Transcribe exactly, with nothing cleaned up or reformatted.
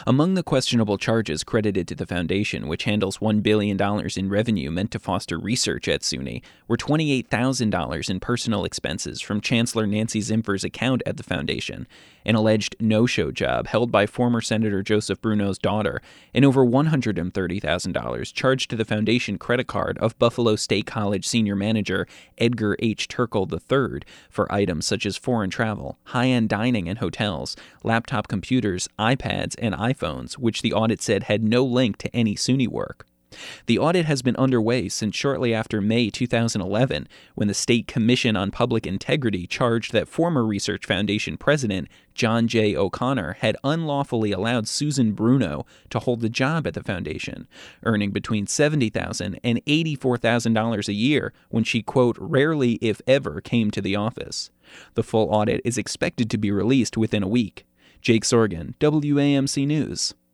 Among the questionable charges credited to the foundation, which handles one billion dollars in revenue meant to foster research at SUNY, were twenty-eight thousand dollars in personal expenses from Chancellor Nancy Zimpher's account at the foundation, an alleged no-show job held by former Senator Joseph Bruno's daughter, and over one hundred thirty thousand dollars charged to the foundation credit card of Buffalo State College senior manager Edgar H. Turkle the third for items such as foreign travel, high-end dining and hotels, laptop computers, iPads, and iPhones, which the audit said had no link to any SUNY work. The audit has been underway since shortly after May two thousand eleven, when the State Commission on Public Integrity charged that former Research Foundation president John J. O'Connor had unlawfully allowed Susan Bruno to hold the job at the foundation, earning between seventy thousand dollars and eighty-four thousand dollars a year when she, quote, rarely, if ever, came to the office. The full audit is expected to be released within a week. Jake Sorgan, W A M C News.